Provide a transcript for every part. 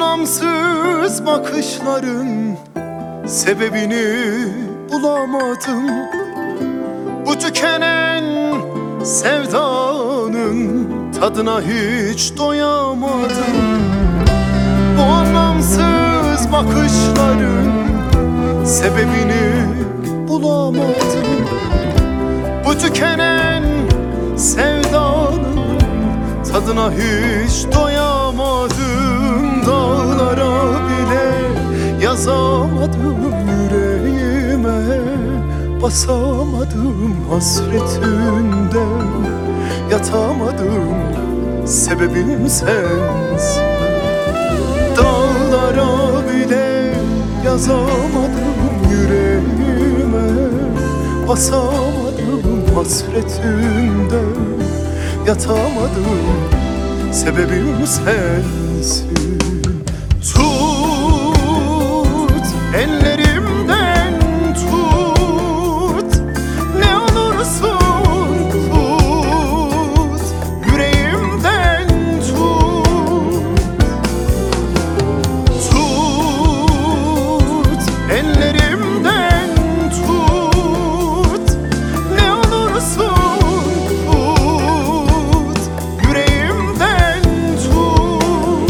anlamsız bakışların sebebini bulamadım. Bu tükenen sevdanın tadına hiç doyamadım. Bu anlamsız bakışların sebebini bulamadım. Bu tükenen sevdanın tadına hiç doyamadım. Dağlara bile yazamadım, yüreğime basamadım. Hasretinden yatamadım, sebebim sensin. Dağlara bile yazamadım, yüreğime basamadım. Hasretinden yatamadım, sebebim sensin. Tut ellerimden tut, ne olursun tut, yüreğimden tut. Tut ellerimden tut, ne olursun tut, yüreğimden tut.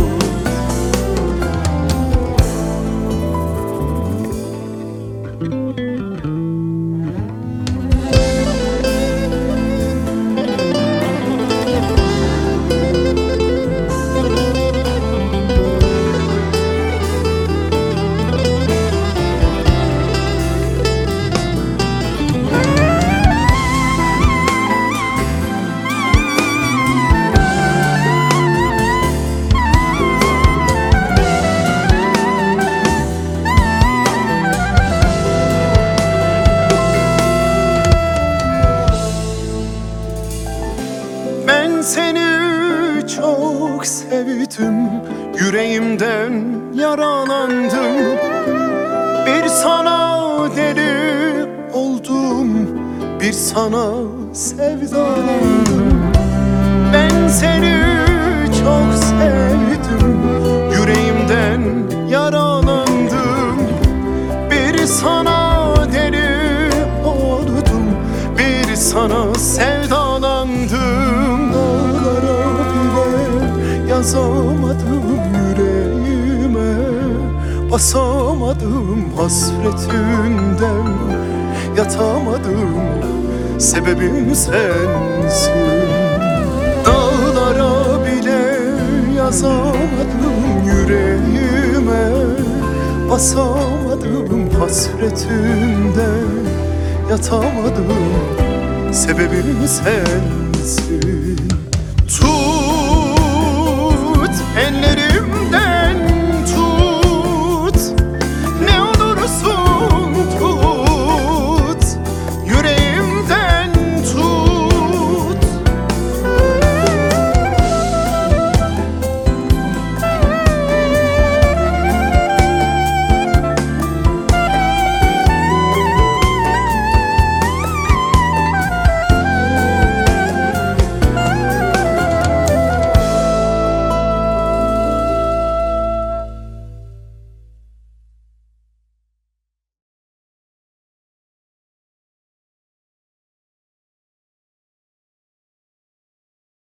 Ben seni çok sevdim, yüreğimden yaralandım. Bir sana deli oldum, bir sana sevdalandım. Ben seni çok sevdim, yüreğimden yaralandım. Bir sana deli oldum, bir sana sevdalandım. Dağlara bile yazamadım, yüreğime basamadım. Hasretinden yatamadım, sebebim sensin. Dağlara bile yazamadım, yüreğime basamadım. Hasretinden yatamadım, sebebim sensin.